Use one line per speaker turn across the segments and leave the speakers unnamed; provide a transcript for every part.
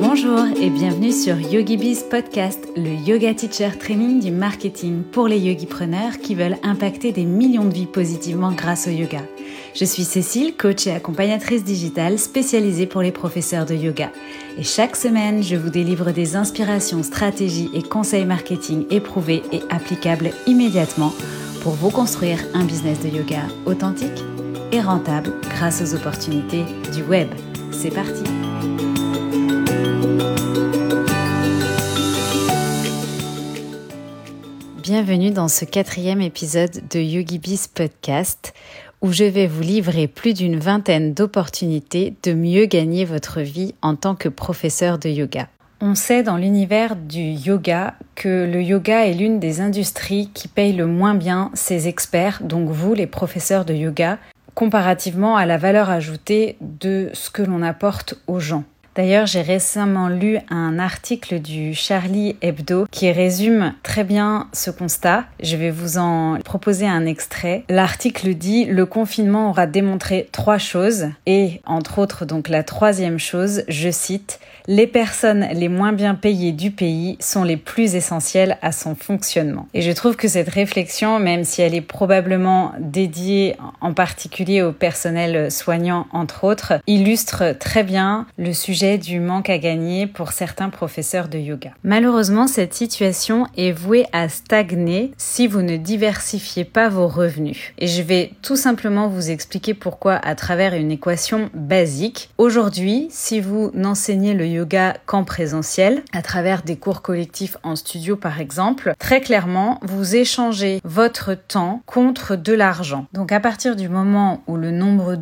Bonjour et bienvenue sur YogiBiz Podcast, le yoga teacher training du marketing pour les yogipreneurs qui veulent impacter des millions de vies positivement grâce au yoga. Je suis Cécile, coach et accompagnatrice digitale spécialisée pour les professeurs de yoga. Et chaque semaine, je vous délivre des inspirations, stratégies et conseils marketing éprouvés et applicables immédiatement pour vous construire un business de yoga authentique et rentable grâce aux opportunités du web. C'est parti! Bienvenue dans ce 4e épisode de YogiBiz Podcast où je vais vous livrer plus d'une vingtaine d'opportunités de mieux gagner votre vie en tant que professeur de yoga. On sait dans l'univers du yoga que le yoga est l'une des industries qui paye le moins bien ses experts, donc vous les professeurs de yoga, comparativement à la valeur ajoutée de ce que l'on apporte aux gens. D'ailleurs, j'ai récemment lu un article du Charlie Hebdo qui résume très bien ce constat. Je vais vous en proposer un extrait. L'article dit « Le confinement aura démontré 3 choses » et entre autres donc la 3e chose, je cite « Les personnes les moins bien payées du pays sont les plus essentielles à son fonctionnement ». Et je trouve que cette réflexion, même si elle est probablement dédiée en particulier au personnel soignant entre autres, illustre très bien le sujet du manque à gagner pour certains professeurs de yoga. Malheureusement, cette situation est vouée à stagner si vous ne diversifiez pas vos revenus. Et je vais tout simplement vous expliquer pourquoi à travers une équation basique. Aujourd'hui, si vous n'enseignez le yoga qu'en présentiel, à travers des cours collectifs en studio par exemple, très clairement, vous échangez votre temps contre de l'argent. Donc à partir du moment où le nombre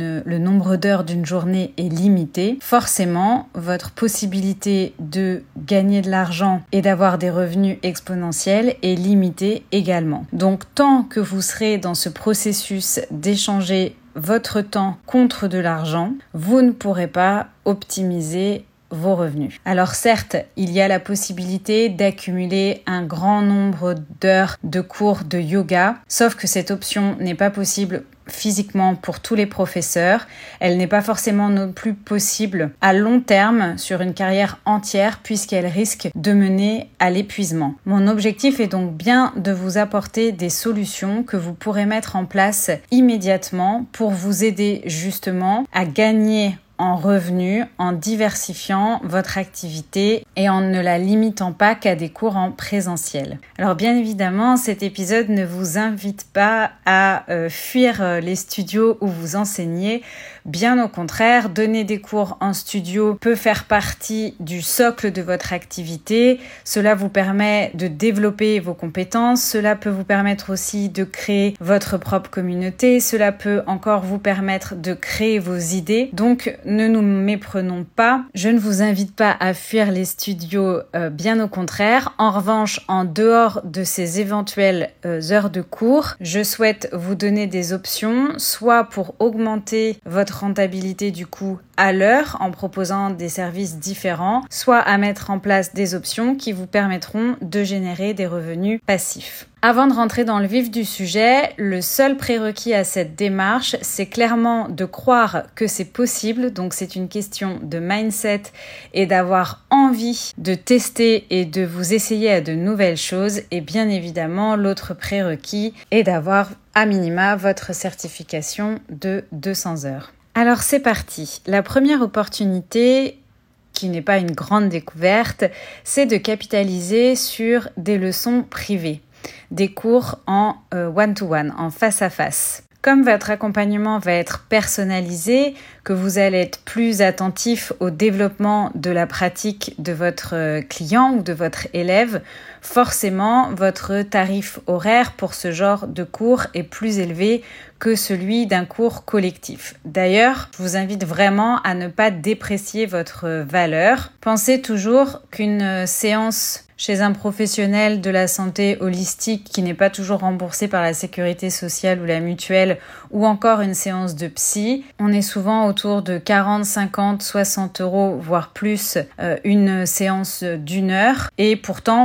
d'heures d'une journée est limité, forcément, votre possibilité de gagner de l'argent et d'avoir des revenus exponentiels est limitée également. Donc, tant que vous serez dans ce processus d'échanger votre temps contre de l'argent, vous ne pourrez pas optimiser vos revenus. Alors certes, il y a la possibilité d'accumuler un grand nombre d'heures de cours de yoga, sauf que cette option n'est pas possible physiquement pour tous les professeurs. Elle n'est pas forcément non plus possible à long terme sur une carrière entière puisqu'elle risque de mener à l'épuisement. Mon objectif est donc bien de vous apporter des solutions que vous pourrez mettre en place immédiatement pour vous aider justement à gagner en revenus, en diversifiant votre activité et en ne la limitant pas qu'à des cours en présentiel. Alors bien évidemment, cet épisode ne vous invite pas à fuir les studios où vous enseignez. Bien au contraire, donner des cours en studio peut faire partie du socle de votre activité. Cela vous permet de développer vos compétences. Cela peut vous permettre aussi de créer votre propre communauté. Cela peut encore vous permettre de créer vos idées. Donc, ne nous méprenons pas. Je ne vous invite pas à fuir les studios, bien au contraire. En revanche, en dehors de ces éventuelles heures de cours, je souhaite vous donner des options, soit pour augmenter votre rentabilité du coup à l'heure en proposant des services différents, soit à mettre en place des options qui vous permettront de générer des revenus passifs. Avant de rentrer dans le vif du sujet, le seul prérequis à cette démarche, c'est clairement de croire que c'est possible. Donc c'est une question de mindset et d'avoir envie de tester et de vous essayer à de nouvelles choses. Et bien évidemment, l'autre prérequis est d'avoir à minima votre certification de 200 heures. Alors c'est parti. La première opportunité, qui n'est pas une grande découverte, c'est de capitaliser sur des leçons privées, des cours en one-to-one, en face-à-face. Comme votre accompagnement va être personnalisé, que vous allez être plus attentif au développement de la pratique de votre client ou de votre élève, forcément, votre tarif horaire pour ce genre de cours est plus élevé que celui d'un cours collectif. D'ailleurs, je vous invite vraiment à ne pas déprécier votre valeur. Pensez toujours qu'une séance chez un professionnel de la santé holistique qui n'est pas toujours remboursé par la sécurité sociale ou la mutuelle, ou encore une séance de psy, on est souvent autour de 40, 50, 60 euros, voire plus, une séance d'1 heure. Et pourtant, vous n'apportez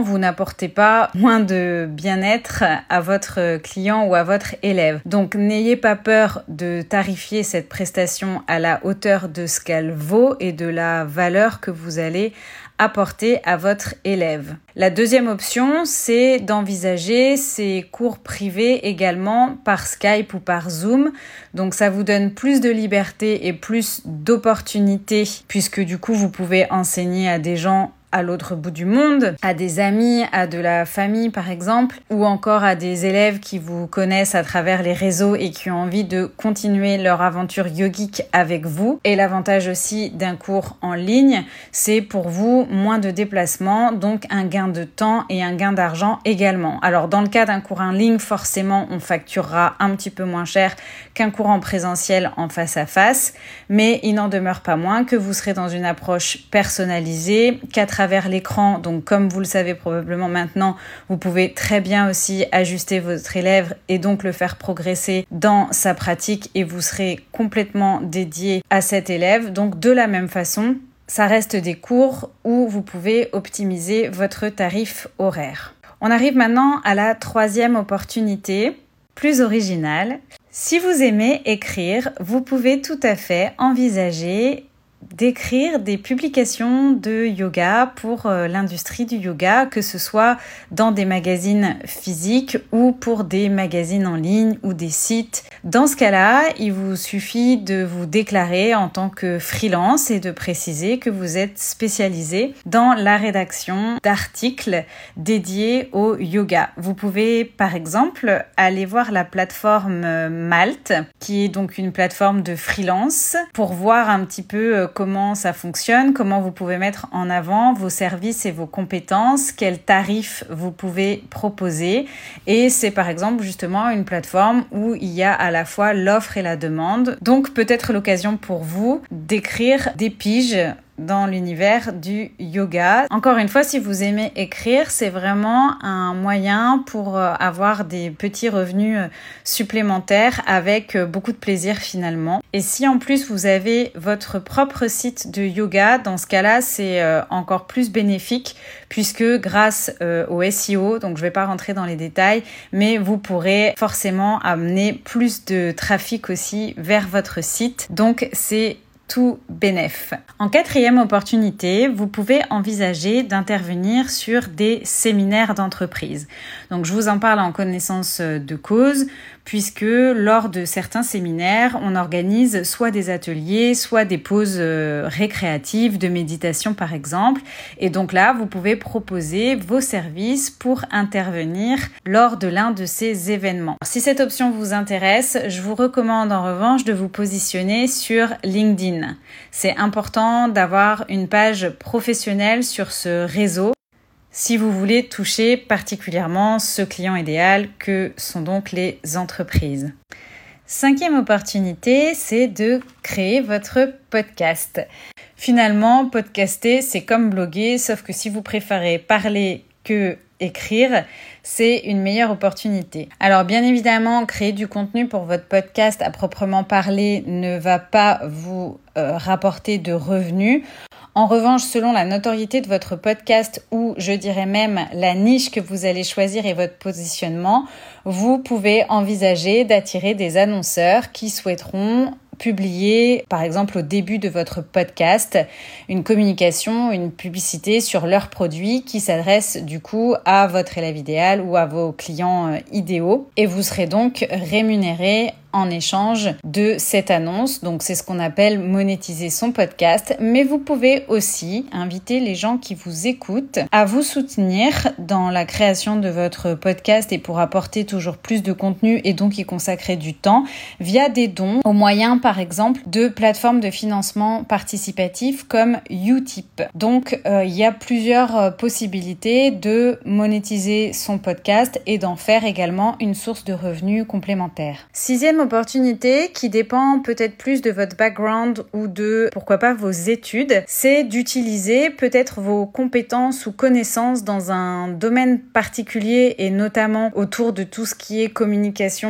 n'apportez pas moins de bien-être à votre client ou à votre élève. Donc n'ayez pas peur de tarifier cette prestation à la hauteur de ce qu'elle vaut et de la valeur que vous allez apporter à votre élève. La deuxième option, c'est d'envisager ces cours privés également par Skype ou par Zoom. Donc ça vous donne plus de liberté et plus d'opportunités puisque du coup vous pouvez enseigner à des gens à l'autre bout du monde, à des amis, à de la famille par exemple, ou encore à des élèves qui vous connaissent à travers les réseaux et qui ont envie de continuer leur aventure yogique avec vous. Et l'avantage aussi d'un cours en ligne, c'est pour vous moins de déplacements, donc un gain de temps et un gain d'argent également. Alors dans le cas d'un cours en ligne, forcément on facturera un petit peu moins cher qu'un cours en présentiel en face à face, mais il n'en demeure pas moins que vous serez dans une approche personnalisée, qu'à travers l'écran, donc comme vous le savez probablement maintenant, vous pouvez très bien aussi ajuster votre élève et donc le faire progresser dans sa pratique et vous serez complètement dédié à cet élève. Donc de la même façon, ça reste des cours où vous pouvez optimiser votre tarif horaire. On arrive maintenant à la troisième opportunité, plus originale. Si vous aimez écrire, vous pouvez tout à fait envisager d'écrire des publications de yoga pour l'industrie du yoga, que ce soit dans des magazines physiques ou pour des magazines en ligne ou des sites. Dans ce cas-là, il vous suffit de vous déclarer en tant que freelance et de préciser que vous êtes spécialisé dans la rédaction d'articles dédiés au yoga. Vous pouvez par exemple aller voir la plateforme Malte, qui est donc une plateforme de freelance, pour voir un petit peu comment ça fonctionne, comment vous pouvez mettre en avant vos services et vos compétences, quels tarifs vous pouvez proposer. Et c'est par exemple justement une plateforme où il y a à la fois l'offre et la demande. Donc peut-être l'occasion pour vous d'écrire des piges dans l'univers du yoga. Encore une fois, si vous aimez écrire, c'est vraiment un moyen pour avoir des petits revenus supplémentaires avec beaucoup de plaisir finalement. Et si en plus vous avez votre propre site de yoga, dans ce cas-là, c'est encore plus bénéfique puisque grâce au SEO, donc je vais pas rentrer dans les détails, mais vous pourrez forcément amener plus de trafic aussi vers votre site. Donc c'est tout bénef. En quatrième opportunité, vous pouvez envisager d'intervenir sur des séminaires d'entreprise. Donc je vous en parle en connaissance de cause, puisque lors de certains séminaires, on organise soit des ateliers, soit des pauses récréatives de méditation par exemple. Et donc là, vous pouvez proposer vos services pour intervenir lors de l'un de ces événements. Si cette option vous intéresse, je vous recommande en revanche de vous positionner sur LinkedIn. C'est important d'avoir une page professionnelle sur ce réseau si vous voulez toucher particulièrement ce client idéal que sont donc les entreprises. Cinquième opportunité, c'est de créer votre podcast. Finalement, podcaster, c'est comme bloguer, sauf que si vous préférez parler que écrire, c'est une meilleure opportunité. Alors bien évidemment, créer du contenu pour votre podcast à proprement parler ne va pas vous rapporter de revenus. En revanche, selon la notoriété de votre podcast ou je dirais même la niche que vous allez choisir et votre positionnement, vous pouvez envisager d'attirer des annonceurs qui souhaiteront publier, par exemple au début de votre podcast, une communication, une publicité sur leurs produits qui s'adresse du coup à votre élève idéal ou à vos clients idéaux. Et vous serez donc rémunéré en échange de cette annonce. Donc c'est ce qu'on appelle monétiser son podcast. Mais vous pouvez aussi inviter les gens qui vous écoutent à vous soutenir dans la création de votre podcast et pour apporter toujours plus de contenu et donc y consacrer du temps via des dons au moyen par exemple de plateformes de financement participatif comme Utip. Donc il y a plusieurs possibilités de monétiser son podcast et d'en faire également une source de revenus complémentaire. Sixième opportunité qui dépend peut-être plus de votre background ou de, pourquoi pas, vos études, c'est d'utiliser peut-être vos compétences ou connaissances dans un domaine particulier et notamment autour de tout ce qui est communication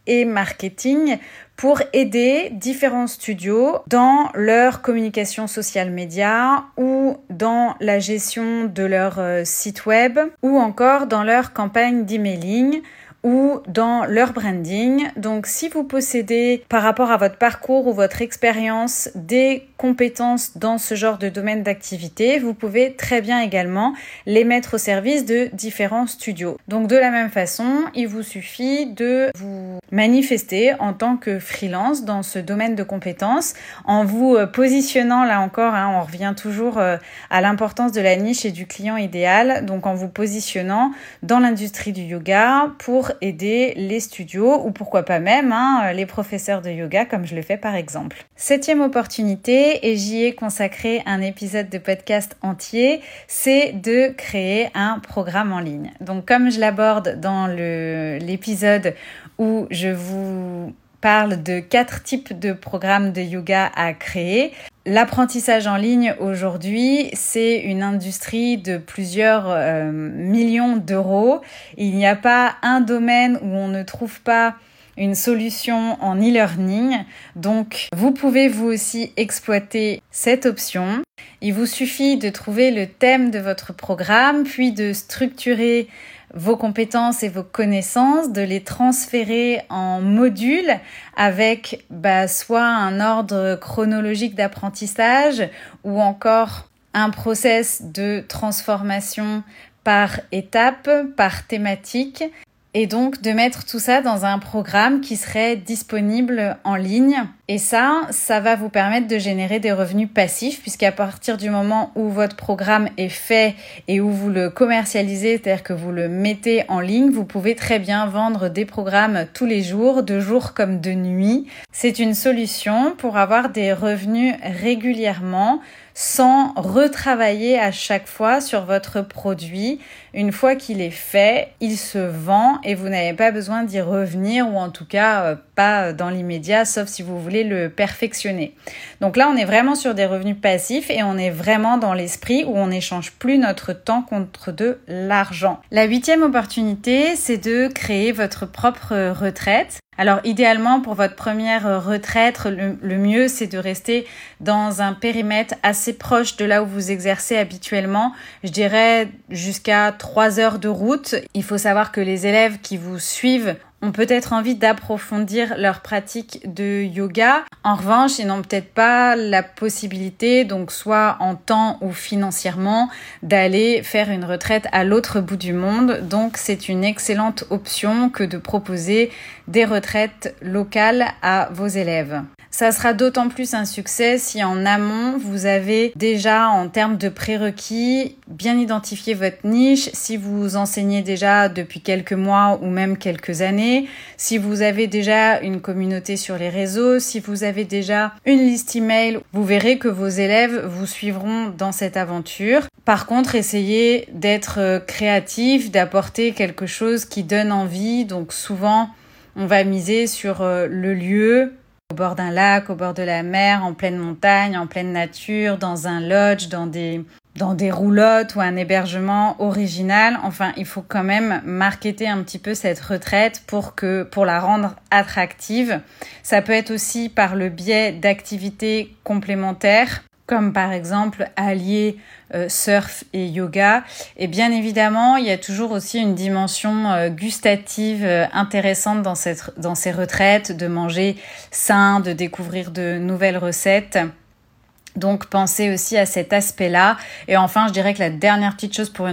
et marketing pour aider différents studios dans leur communication social média ou dans la gestion de leur site web ou encore dans leur campagne d'emailing ou dans leur branding. Donc si vous possédez par rapport à votre parcours ou votre expérience des compétences dans ce genre de domaine d'activité, vous pouvez très bien également les mettre au service de différents studios. Donc de la même façon, il vous suffit de vous manifester en tant que freelance dans ce domaine de compétences en vous positionnant, là encore, on revient toujours à l'importance de la niche et du client idéal, donc en vous positionnant dans l'industrie du yoga pour aider les studios ou pourquoi pas même les professeurs de yoga comme je le fais par exemple. 7e opportunité, et j'y ai consacré un épisode de podcast entier, c'est de créer un programme en ligne. Donc comme je l'aborde dans l'épisode où je vous parle de 4 types de programmes de yoga à créer, l'apprentissage en ligne aujourd'hui, c'est une industrie de plusieurs millions d'euros. Il n'y a pas un domaine où on ne trouve pas une solution en e-learning. Donc, vous pouvez vous aussi exploiter cette option. Il vous suffit de trouver le thème de votre programme, puis de structurer vos compétences et vos connaissances, de les transférer en modules avec soit un ordre chronologique d'apprentissage ou encore un process de transformation par étape, par thématique. Et donc de mettre tout ça dans un programme qui serait disponible en ligne. Et ça va vous permettre de générer des revenus passifs puisqu'à partir du moment où votre programme est fait et où vous le commercialisez, c'est-à-dire que vous le mettez en ligne, vous pouvez très bien vendre des programmes tous les jours, de jour comme de nuit. C'est une solution pour avoir des revenus régulièrement sans retravailler à chaque fois sur votre produit. Une fois qu'il est fait, il se vend et vous n'avez pas besoin d'y revenir ou en tout cas pas dans l'immédiat, sauf si vous voulez le perfectionner. Donc là, on est vraiment sur des revenus passifs et on est vraiment dans l'esprit où on n'échange plus notre temps contre de l'argent. La 8e opportunité, c'est de créer votre propre retraite. Alors idéalement pour votre première retraite, le mieux c'est de rester dans un périmètre assez proche de là où vous exercez habituellement. Je dirais jusqu'à 3 heures de route. Il faut savoir que les élèves qui vous suivent ont peut-être envie d'approfondir leur pratique de yoga. En revanche, ils n'ont peut-être pas la possibilité, donc soit en temps ou financièrement, d'aller faire une retraite à l'autre bout du monde. Donc, c'est une excellente option que de proposer des retraites locales à vos élèves. Ça sera d'autant plus un succès si en amont, vous avez déjà, en termes de prérequis, bien identifié votre niche, si vous enseignez déjà depuis quelques mois ou même quelques années, si vous avez déjà une communauté sur les réseaux, si vous avez déjà une liste email, vous verrez que vos élèves vous suivront dans cette aventure. Par contre, essayez d'être créatif, d'apporter quelque chose qui donne envie. Donc souvent, on va miser sur le lieu, au bord d'un lac, au bord de la mer, en pleine montagne, en pleine nature, dans un lodge, dans des roulottes ou un hébergement original. Enfin, il faut quand même marketer un petit peu cette retraite pour la rendre attractive. Ça peut être aussi par le biais d'activités complémentaires, comme par exemple allier surf et yoga. Et bien évidemment, il y a toujours aussi une dimension gustative intéressante dans ces retraites, de manger sain, de découvrir de nouvelles recettes. Donc, pensez aussi à cet aspect-là. Et enfin, je dirais que la dernière petite chose pour une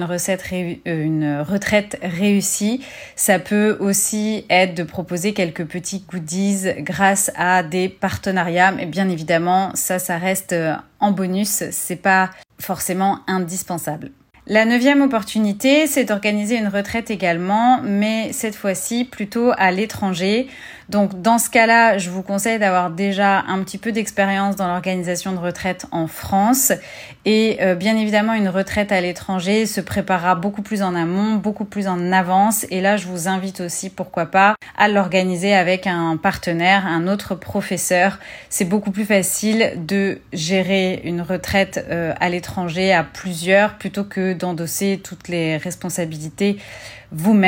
retraite réussie, ça peut aussi être de proposer quelques petits goodies grâce à des partenariats. Mais bien évidemment, ça reste en bonus. C'est pas forcément indispensable. La 9e opportunité, c'est d'organiser une retraite également, mais cette fois-ci plutôt à l'étranger. Donc dans ce cas-là, je vous conseille d'avoir déjà un petit peu d'expérience dans l'organisation de retraites en France. Et bien évidemment, une retraite à l'étranger se préparera beaucoup plus en amont, beaucoup plus en avance. Et là, je vous invite aussi, pourquoi pas, à l'organiser avec un partenaire, un autre professeur. C'est beaucoup plus facile de gérer une retraite à l'étranger à plusieurs plutôt que d'endosser toutes les responsabilités vous-même.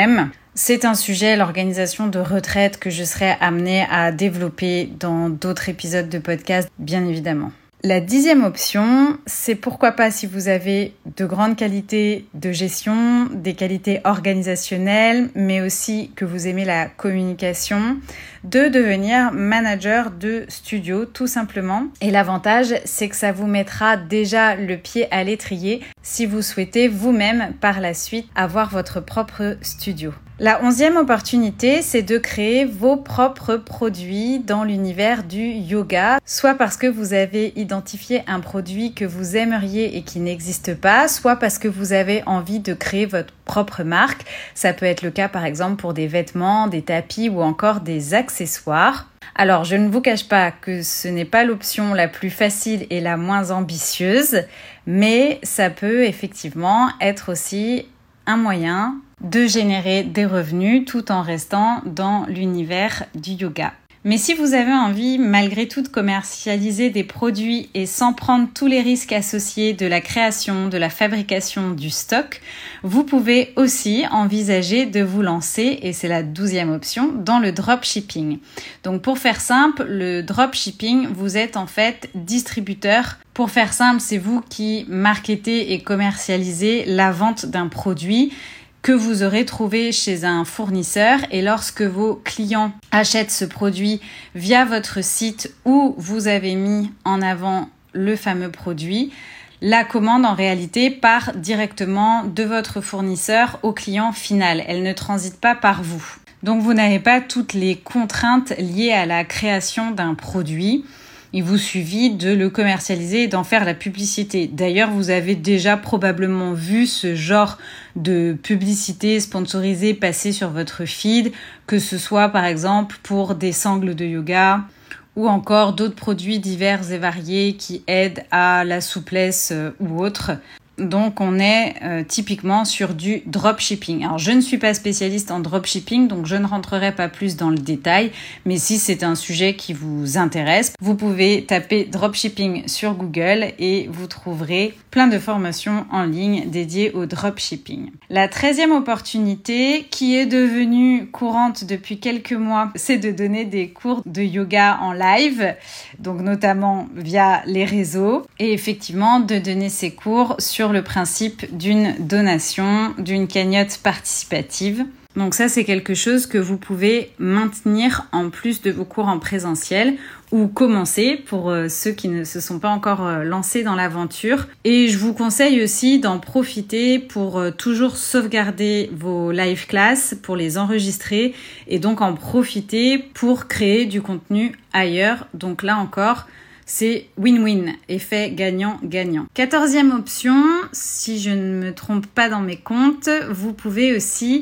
C'est un sujet, l'organisation de retraite, que je serai amenée à développer dans d'autres épisodes de podcast, bien évidemment. La 10e option, c'est pourquoi pas si vous avez de grandes qualités de gestion, des qualités organisationnelles, mais aussi que vous aimez la communication, de devenir manager de studio tout simplement. Et l'avantage, c'est que ça vous mettra déjà le pied à l'étrier si vous souhaitez vous-même par la suite avoir votre propre studio. La 11e opportunité, c'est de créer vos propres produits dans l'univers du yoga, soit parce que vous avez identifié un produit que vous aimeriez et qui n'existe pas, soit parce que vous avez envie de créer votre propre marque. Ça peut être le cas par exemple pour des vêtements, des tapis ou encore des accessoires. Alors, je ne vous cache pas que ce n'est pas l'option la plus facile et la moins ambitieuse, mais ça peut effectivement être aussi un moyen de générer des revenus tout en restant dans l'univers du yoga. Mais si vous avez envie, malgré tout, de commercialiser des produits et sans prendre tous les risques associés de la création, de la fabrication, du stock, vous pouvez aussi envisager de vous lancer, et c'est la 12e option, dans le dropshipping. Donc pour faire simple, le dropshipping, vous êtes en fait distributeur. Pour faire simple, c'est vous qui marketez et commercialisez la vente d'un produit que vous aurez trouvé chez un fournisseur, et lorsque vos clients achètent ce produit via votre site où vous avez mis en avant le fameux produit, la commande en réalité part directement de votre fournisseur au client final. Elle ne transite pas par vous. Donc vous n'avez pas toutes les contraintes liées à la création d'un produit. Il vous suffit de le commercialiser et d'en faire la publicité. D'ailleurs, vous avez déjà probablement vu ce genre de publicité sponsorisée passer sur votre feed, que ce soit par exemple pour des sangles de yoga ou encore d'autres produits divers et variés qui aident à la souplesse ou autre. Donc on est typiquement sur du dropshipping. Alors je ne suis pas spécialiste en dropshipping, donc je ne rentrerai pas plus dans le détail, mais si c'est un sujet qui vous intéresse, vous pouvez taper dropshipping sur Google et vous trouverez plein de formations en ligne dédiées au dropshipping. La 13e opportunité, qui est devenue courante depuis quelques mois, c'est de donner des cours de yoga en live, donc notamment via les réseaux, et effectivement de donner ces cours sur le principe d'une donation, d'une cagnotte participative. Donc ça, c'est quelque chose que vous pouvez maintenir en plus de vos cours en présentiel ou commencer pour ceux qui ne se sont pas encore lancés dans l'aventure. Et je vous conseille aussi d'en profiter pour toujours sauvegarder vos live classes, pour les enregistrer et donc en profiter pour créer du contenu ailleurs. Donc là encore, c'est win-win, effet gagnant-gagnant. 14e option, si je ne me trompe pas dans mes comptes, vous pouvez aussi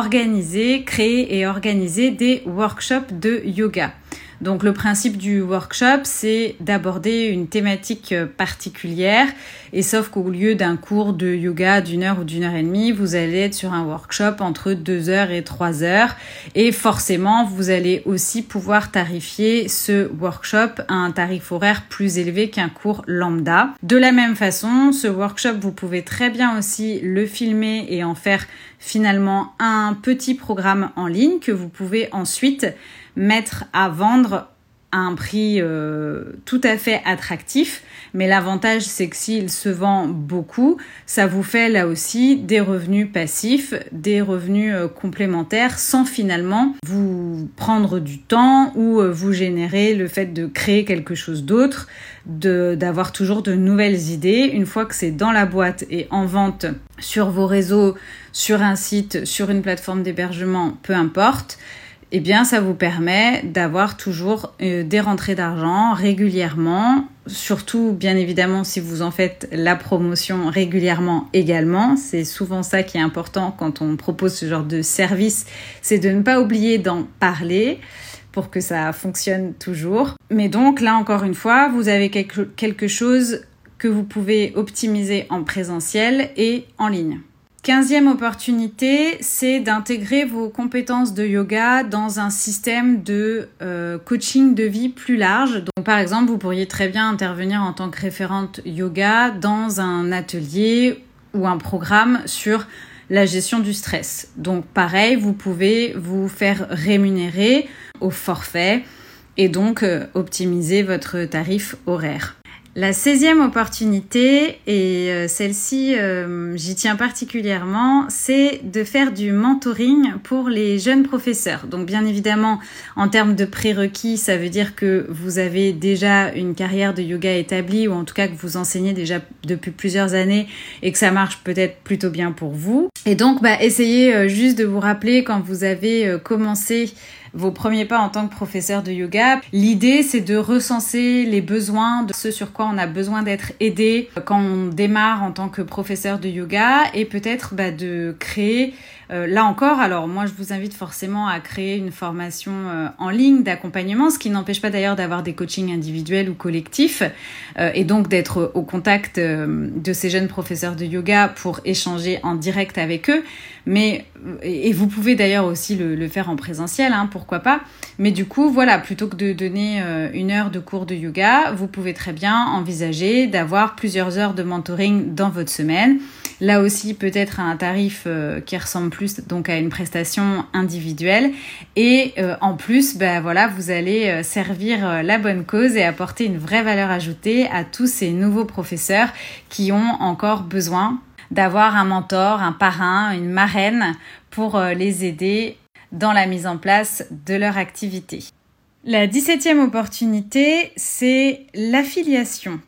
créer et organiser des workshops de yoga. Donc le principe du workshop, c'est d'aborder une thématique particulière, et sauf qu'au lieu d'un cours de yoga d'1 heure ou d'1 heure et demie, vous allez être sur un workshop entre 2 heures et 3 heures, et forcément vous allez aussi pouvoir tarifier ce workshop à un tarif horaire plus élevé qu'un cours lambda. De la même façon, ce workshop, vous pouvez très bien aussi le filmer et en faire finalement un petit programme en ligne que vous pouvez ensuite mettre à vendre à un prix tout à fait attractif. Mais l'avantage, c'est que s'il se vend beaucoup, ça vous fait là aussi des revenus passifs, des revenus complémentaires sans finalement vous prendre du temps ou vous générer le fait de créer quelque chose d'autre, d'avoir toujours de nouvelles idées. Une fois que c'est dans la boîte et en vente sur vos réseaux, sur un site, sur une plateforme d'hébergement, peu importe, eh bien, ça vous permet d'avoir toujours des rentrées d'argent régulièrement, surtout, bien évidemment, si vous en faites la promotion régulièrement également. C'est souvent ça qui est important quand on propose ce genre de service, c'est de ne pas oublier d'en parler pour que ça fonctionne toujours. Mais donc, là, encore une fois, vous avez quelque chose que vous pouvez optimiser en présentiel et en ligne. 15e opportunité, c'est d'intégrer vos compétences de yoga dans un système de coaching de vie plus large. Donc par exemple, vous pourriez très bien intervenir en tant que référente yoga dans un atelier ou un programme sur la gestion du stress. Donc pareil, vous pouvez vous faire rémunérer au forfait et donc optimiser votre tarif horaire. La 16e opportunité, et celle-ci, j'y tiens particulièrement, c'est de faire du mentoring pour les jeunes professeurs. Donc bien évidemment, en termes de prérequis, ça veut dire que vous avez déjà une carrière de yoga établie, ou en tout cas que vous enseignez déjà depuis plusieurs années et que ça marche peut-être plutôt bien pour vous. Et donc, essayez juste de vous rappeler quand vous avez commencé vos premiers pas en tant que professeur de yoga. L'idée, c'est de recenser les besoins de ce sur quoi on a besoin d'être aidé quand on démarre en tant que professeur de yoga et peut-être de créer, là encore, alors moi je vous invite forcément à créer une formation en ligne d'accompagnement, ce qui n'empêche pas d'ailleurs d'avoir des coachings individuels ou collectifs et donc d'être au contact de ces jeunes professeurs de yoga pour échanger en direct avec eux. Mais, et vous pouvez d'ailleurs aussi le faire en présentiel, pourquoi pas. Mais du coup, voilà, plutôt que de donner 1 heure de cours de yoga, vous pouvez très bien envisager d'avoir plusieurs heures de mentoring dans votre semaine. Là aussi, peut-être à un tarif qui ressemble plus donc à une prestation individuelle. Et en plus, vous allez servir la bonne cause et apporter une vraie valeur ajoutée à tous ces nouveaux professeurs qui ont encore besoin d'avoir un mentor, un parrain, une marraine pour les aider dans la mise en place de leur activité. La 17e opportunité, c'est l'affiliation.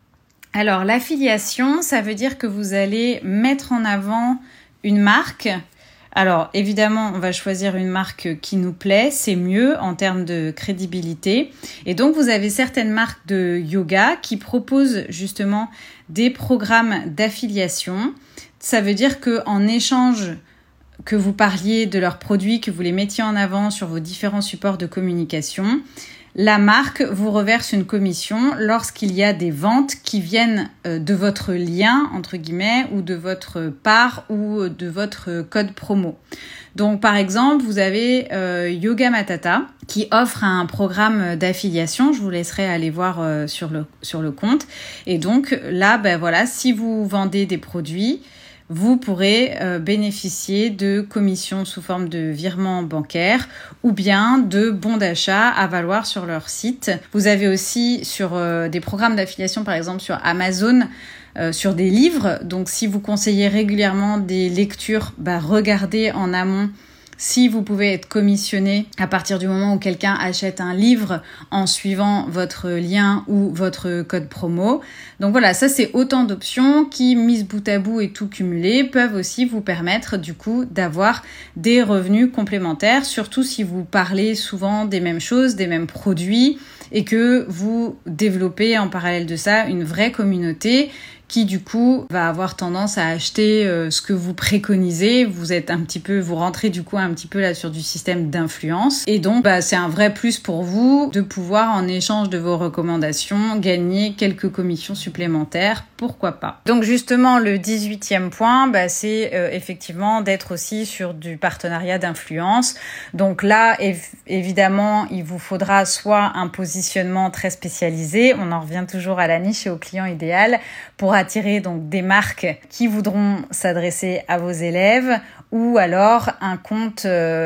Alors, l'affiliation, ça veut dire que vous allez mettre en avant une marque. Alors, évidemment, on va choisir une marque qui nous plaît, c'est mieux en termes de crédibilité. Et donc, vous avez certaines marques de yoga qui proposent justement des programmes d'affiliation. Ça veut dire qu'en échange que vous parliez de leurs produits, que vous les mettiez en avant sur vos différents supports de communication, la marque vous reverse une commission lorsqu'il y a des ventes qui viennent de votre lien, entre guillemets, ou de votre part ou de votre code promo. Donc, par exemple, vous avez Yoga Matata qui offre un programme d'affiliation. Je vous laisserai aller voir sur le compte. Et donc, là, si vous vendez des produits, vous pourrez bénéficier de commissions sous forme de virement bancaire ou bien de bons d'achat à valoir sur leur site. Vous avez aussi sur des programmes d'affiliation, par exemple sur Amazon, sur des livres. Donc, si vous conseillez régulièrement des lectures, regardez en amont si vous pouvez être commissionné à partir du moment où quelqu'un achète un livre en suivant votre lien ou votre code promo. Donc voilà, ça c'est autant d'options qui, mises bout à bout et tout cumulé, peuvent aussi vous permettre du coup d'avoir des revenus complémentaires, surtout si vous parlez souvent des mêmes choses, des mêmes produits et que vous développez en parallèle de ça une vraie communauté qui du coup va avoir tendance à acheter ce que vous préconisez. Vous rentrez du coup un petit peu là sur du système d'influence. Et donc c'est un vrai plus pour vous de pouvoir, en échange de vos recommandations, gagner quelques commissions supplémentaires. Pourquoi pas? Donc justement, le 18e point, c'est effectivement d'être aussi sur du partenariat d'influence. Donc là, évidemment, il vous faudra soit un positionnement très spécialisé, on en revient toujours à la niche et au client idéal, pour attirer donc des marques qui voudront s'adresser à vos élèves, ou alors un compte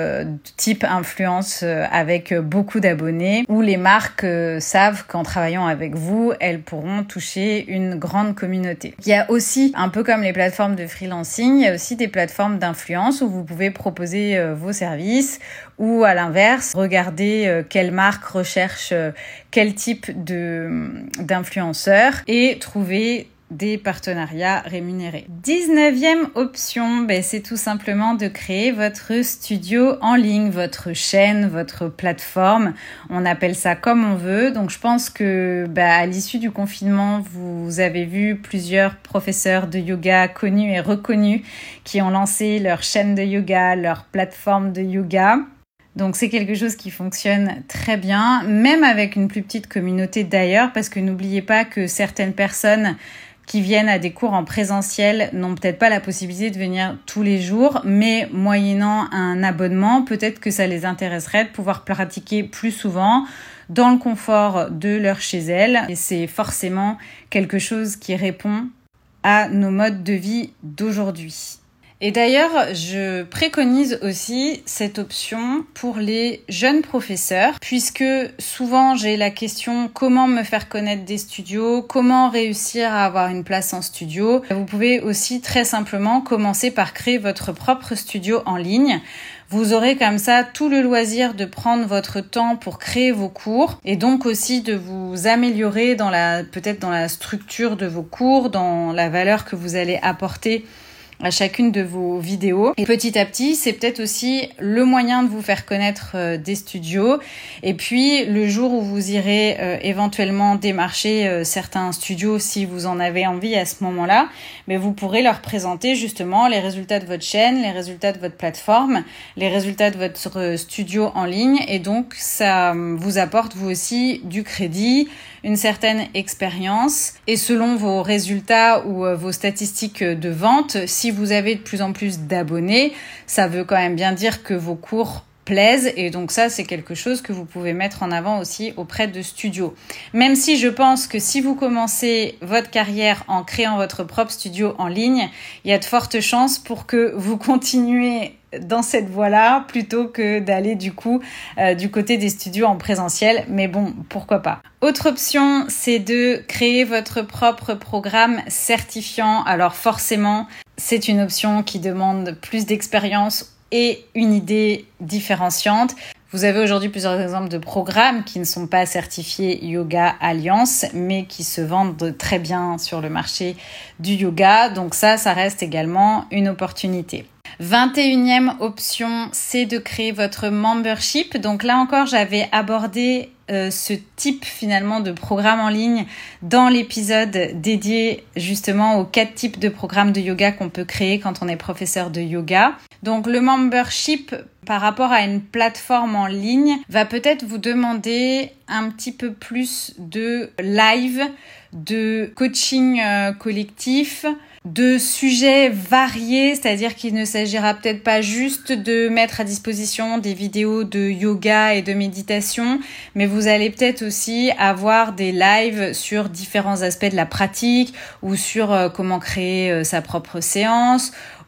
type influence avec beaucoup d'abonnés, où les marques savent qu'en travaillant avec vous, elles pourront toucher une grande communauté. Il y a aussi, un peu comme les plateformes de freelancing, il y a aussi des plateformes d'influence où vous pouvez proposer vos services, ou à l'inverse, regarder quelle marque recherche quel type d'influenceur et trouver des partenariats rémunérés. 19e option, c'est tout simplement de créer votre studio en ligne, votre chaîne, votre plateforme. On appelle ça comme on veut. Donc je pense que à l'issue du confinement, vous avez vu plusieurs professeurs de yoga connus et reconnus qui ont lancé leur chaîne de yoga, leur plateforme de yoga. Donc c'est quelque chose qui fonctionne très bien, même avec une plus petite communauté d'ailleurs, parce que n'oubliez pas que certaines personnes qui viennent à des cours en présentiel n'ont peut-être pas la possibilité de venir tous les jours, mais moyennant un abonnement, peut-être que ça les intéresserait de pouvoir pratiquer plus souvent dans le confort de leur chez elles. Et c'est forcément quelque chose qui répond à nos modes de vie d'aujourd'hui. Et d'ailleurs, je préconise aussi cette option pour les jeunes professeurs, puisque souvent j'ai la question comment me faire connaître des studios, comment réussir à avoir une place en studio. Vous pouvez aussi très simplement commencer par créer votre propre studio en ligne. Vous aurez comme ça tout le loisir de prendre votre temps pour créer vos cours et donc aussi de vous améliorer peut-être dans la structure de vos cours, dans la valeur que vous allez apporter à chacune de vos vidéos. Et petit à petit, c'est peut-être aussi le moyen de vous faire connaître des studios. Et puis, le jour où vous irez éventuellement démarcher certains studios, si vous en avez envie à ce moment-là, mais vous pourrez leur présenter justement les résultats de votre chaîne, les résultats de votre plateforme, les résultats de votre studio en ligne. Et donc, ça vous apporte vous aussi du crédit, une certaine expérience. Et selon vos résultats ou vos statistiques de vente, si vous avez de plus en plus d'abonnés, ça veut quand même bien dire que vos cours plaisent et donc ça c'est quelque chose que vous pouvez mettre en avant aussi auprès de studios. Même si je pense que si vous commencez votre carrière en créant votre propre studio en ligne, il y a de fortes chances pour que vous continuez dans cette voie-là plutôt que d'aller du côté des studios en présentiel. Mais bon, pourquoi pas. Autre option, c'est de créer votre propre programme certifiant. Alors forcément, c'est une option qui demande plus d'expérience et une idée différenciante. Vous avez aujourd'hui plusieurs exemples de programmes qui ne sont pas certifiés Yoga Alliance, mais qui se vendent très bien sur le marché du yoga. Donc ça reste également une opportunité. 21e option, c'est de créer votre membership. Donc là encore, j'avais abordé ce type finalement de programme en ligne dans l'épisode dédié justement aux 4 types de programmes de yoga qu'on peut créer quand on est professeur de yoga. Donc le membership par rapport à une plateforme en ligne va peut-être vous demander un petit peu plus de live, de coaching collectif, de sujets variés, c'est-à-dire qu'il ne s'agira peut-être pas juste de mettre à disposition des vidéos de yoga et de méditation, mais vous allez peut-être aussi avoir des lives sur différents aspects de la pratique ou sur comment créer sa propre séance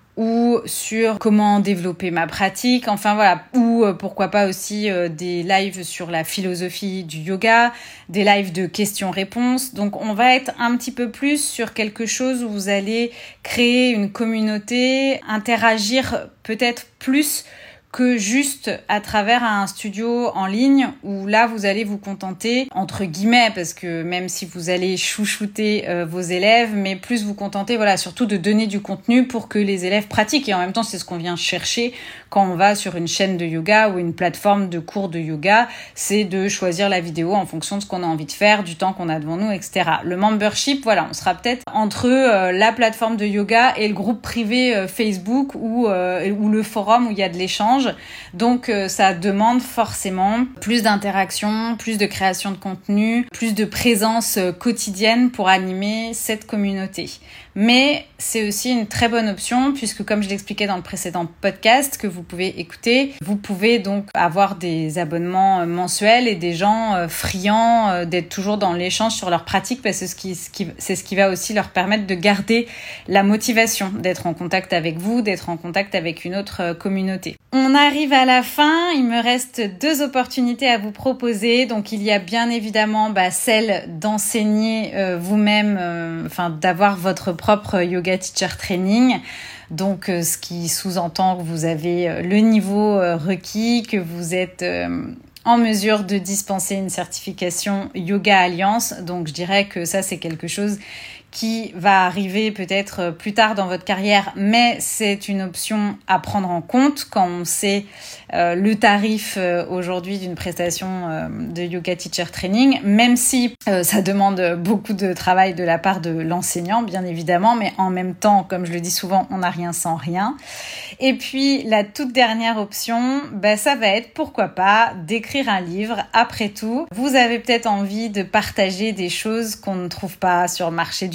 ou sur comment développer ma pratique, enfin voilà, ou pourquoi pas aussi des lives sur la philosophie du yoga, des lives de questions-réponses. Donc on va être un petit peu plus sur quelque chose où vous allez créer une communauté, interagir peut-être plus que juste à travers un studio en ligne où là vous allez vous contenter, entre guillemets, parce que même si vous allez chouchouter vos élèves, mais plus vous contenter surtout de donner du contenu pour que les élèves pratiquent. Et en même temps c'est ce qu'on vient chercher quand on va sur une chaîne de yoga ou une plateforme de cours de yoga, c'est de choisir la vidéo en fonction de ce qu'on a envie de faire, du temps qu'on a devant nous, etc. Le membership, on sera peut-être entre la plateforme de yoga et le groupe privé Facebook ou le forum où il y a de l'échange. Donc ça demande forcément plus d'interaction, plus de création de contenu, plus de présence quotidienne pour animer cette communauté. Mais c'est aussi une très bonne option puisque comme je l'expliquais dans le précédent podcast que vous pouvez écouter, vous pouvez donc avoir des abonnements mensuels et des gens friands d'être toujours dans l'échange sur leur pratique parce que c'est ce qui va aussi leur permettre de garder la motivation, d'être en contact avec vous, d'être en contact avec une autre communauté. On arrive à la fin, il me reste 2 opportunités à vous proposer. Donc il y a bien évidemment celle d'enseigner vous-même, d'avoir votre propre yoga teacher training. Donc ce qui sous-entend que vous avez le niveau requis, que vous êtes en mesure de dispenser une certification Yoga Alliance. Donc je dirais que ça c'est quelque chose qui va arriver peut-être plus tard dans votre carrière, mais c'est une option à prendre en compte quand on sait le tarif aujourd'hui d'une prestation de Yoga Teacher Training, même si ça demande beaucoup de travail de la part de l'enseignant, bien évidemment, mais en même temps, comme je le dis souvent, on n'a rien sans rien. Et puis, la toute dernière option, ça va être, pourquoi pas, d'écrire un livre. Après tout, vous avez peut-être envie de partager des choses qu'on ne trouve pas sur le marché du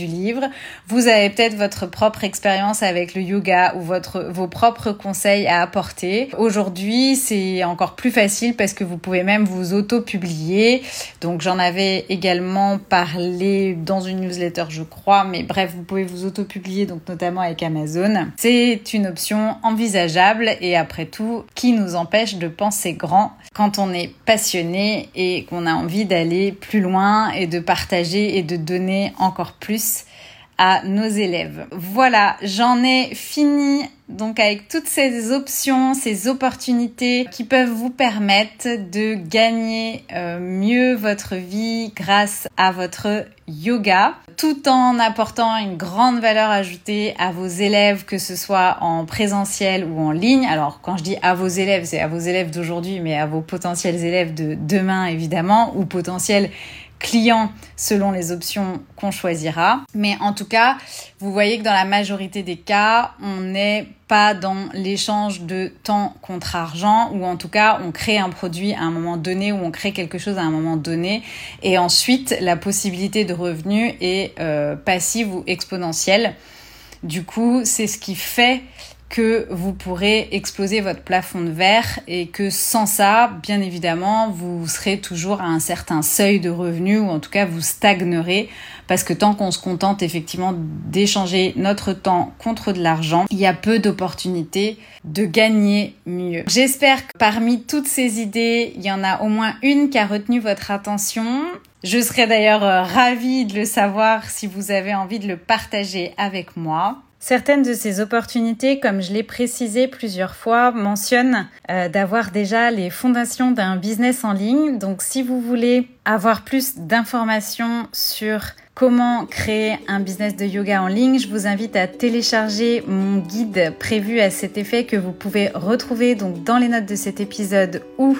livre. Vous avez peut-être votre propre expérience avec le yoga ou vos propres conseils à apporter. Aujourd'hui, c'est encore plus facile parce que vous pouvez même vous auto-publier. Donc, j'en avais également parlé dans une newsletter, je crois. Mais bref, vous pouvez vous auto-publier, donc notamment avec Amazon. C'est une option envisageable et après tout, qui nous empêche de penser grand quand on est passionné et qu'on a envie d'aller plus loin et de partager et de donner encore plus à nos élèves. Voilà, j'en ai fini donc avec toutes ces options, ces opportunités qui peuvent vous permettre de gagner mieux votre vie grâce à votre yoga, tout en apportant une grande valeur ajoutée à vos élèves, que ce soit en présentiel ou en ligne. Alors quand je dis à vos élèves, c'est à vos élèves d'aujourd'hui, mais à vos potentiels élèves de demain évidemment, ou potentiels clients selon les options qu'on choisira. Mais en tout cas, vous voyez que dans la majorité des cas, on n'est pas dans l'échange de temps contre argent, ou en tout cas, on crée un produit à un moment donné, ou on crée quelque chose à un moment donné, et ensuite, la possibilité de revenus est passive ou exponentielle. Du coup, c'est ce qui fait que vous pourrez exploser votre plafond de verre et que sans ça, bien évidemment, vous serez toujours à un certain seuil de revenus ou en tout cas vous stagnerez parce que tant qu'on se contente effectivement d'échanger notre temps contre de l'argent, il y a peu d'opportunités de gagner mieux. J'espère que parmi toutes ces idées, il y en a au moins une qui a retenu votre attention. Je serais d'ailleurs ravie de le savoir si vous avez envie de le partager avec moi. Certaines de ces opportunités, comme je l'ai précisé plusieurs fois, mentionnent d'avoir déjà les fondations d'un business en ligne. Donc si vous voulez avoir plus d'informations sur comment créer un business de yoga en ligne, je vous invite à télécharger mon guide prévu à cet effet que vous pouvez retrouver donc dans les notes de cet épisode ou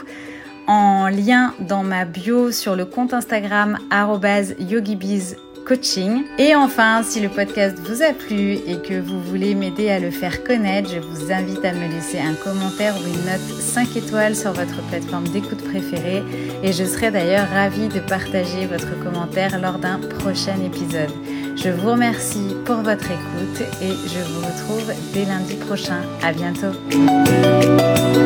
en lien dans ma bio sur le compte Instagram @yogibizcoaching. Et enfin, si le podcast vous a plu et que vous voulez m'aider à le faire connaître, je vous invite à me laisser un commentaire ou une note 5 étoiles sur votre plateforme d'écoute préférée. Et je serai d'ailleurs ravie de partager votre commentaire lors d'un prochain épisode. Je vous remercie pour votre écoute et je vous retrouve dès lundi prochain. À bientôt.